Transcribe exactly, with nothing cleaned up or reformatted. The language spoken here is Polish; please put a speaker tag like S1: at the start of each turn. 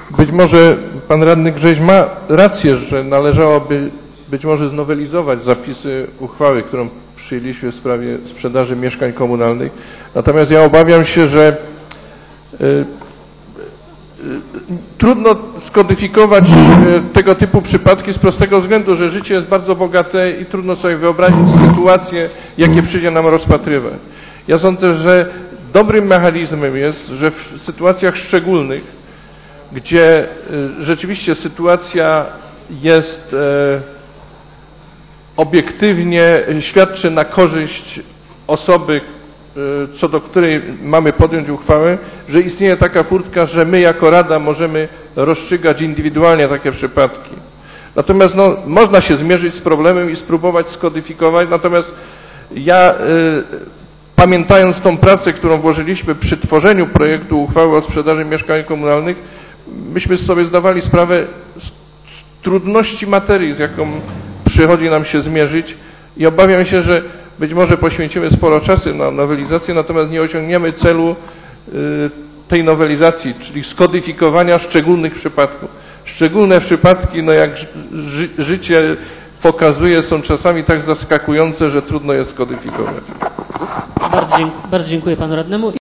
S1: być może pan radny Grześ ma rację, że należałoby być może znowelizować zapisy uchwały, którą przyjęliśmy w sprawie sprzedaży mieszkań komunalnych. Natomiast ja obawiam się, że y, y, trudno skodyfikować tego typu przypadki z prostego względu, że życie jest bardzo bogate i trudno sobie wyobrazić sytuacje, jakie przyjdzie nam rozpatrywać. Ja sądzę, że dobrym mechanizmem jest, że w sytuacjach szczególnych, gdzie rzeczywiście sytuacja jest obiektywnie, świadczy na korzyść osoby, co do której mamy podjąć uchwałę, że istnieje taka furtka, że my jako Rada możemy rozstrzygać indywidualnie takie przypadki. Natomiast no, można się zmierzyć z problemem i spróbować skodyfikować, natomiast ja y, pamiętając tą pracę, którą włożyliśmy przy tworzeniu projektu uchwały o sprzedaży mieszkań komunalnych, myśmy sobie zdawali sprawę z trudności materii, z jaką przychodzi nam się zmierzyć i obawiam się, że być może poświęcimy sporo czasu na nowelizację, natomiast nie osiągniemy celu y, tej nowelizacji, czyli skodyfikowania szczególnych przypadków. Szczególne przypadki, no jak ży życie pokazuje, są czasami tak zaskakujące, że trudno je skodyfikować.
S2: Bardzo, dziękuję, bardzo dziękuję panu radnemu.